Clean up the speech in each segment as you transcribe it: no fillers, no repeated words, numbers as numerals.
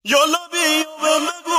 یالا بیا بهم بگو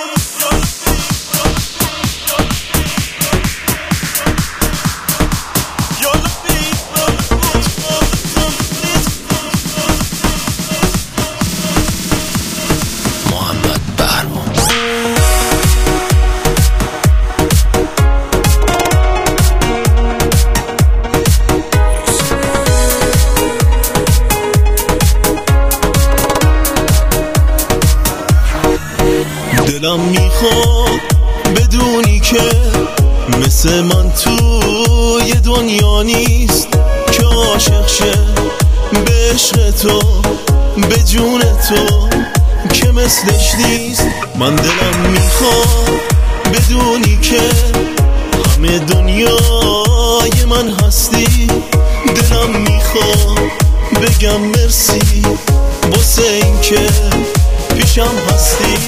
دلم میخواد بدونی که مثل من توی دنیا نیست که عاشق شه به عشق تو به جون تو که مثلش نیست. من دلم میخواد بدونی که همه دنیای من هستی. دلم میخواد بگم مرسی واسه این که پیشم هستی.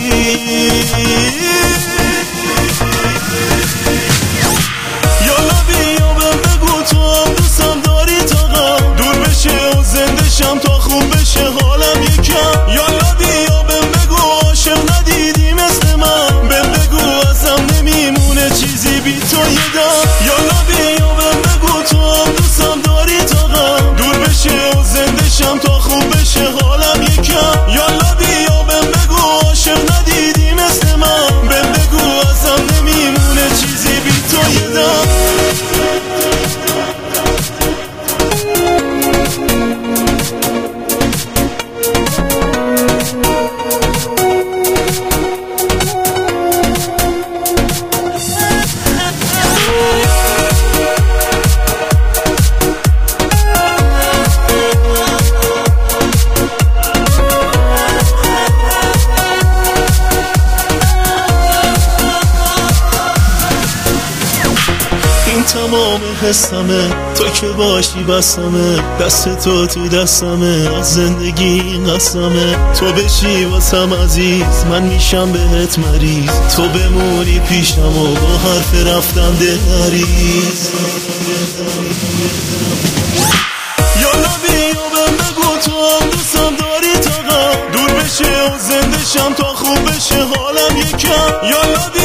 یالا بیا بهم بگو تو هم دوستم داری تا غم دور بشه و زنده شم تا خوب بشه حالم یکم. یالا بیا بهم بگو عاشق ندیدی مثل من بهم بگو ازم نمیمونه چیزی بی تو یه دم. یالا بیا بهم بگو تو هم دوستم داری تا غم دور بشه و زنده شم تا خوب بشه حالم یکم. یالا بیا بهم بگو عاشق ندیدی مثل من بهم بگو ازم نمیمونه چیزی بی تو یه دم. تمام حسمه تو که باشی بسمه دست تو دستمه از زندگی قسمه. تو بشی واسم عزیز من میشم بهت مریض تو بمونی پیشم و با حرف رفتن دلریز. یالا بیا بهم بگو تو هم دوستم داری تا غم دور بشه و زنده شم تا خوب بشه حالم یکم. یالا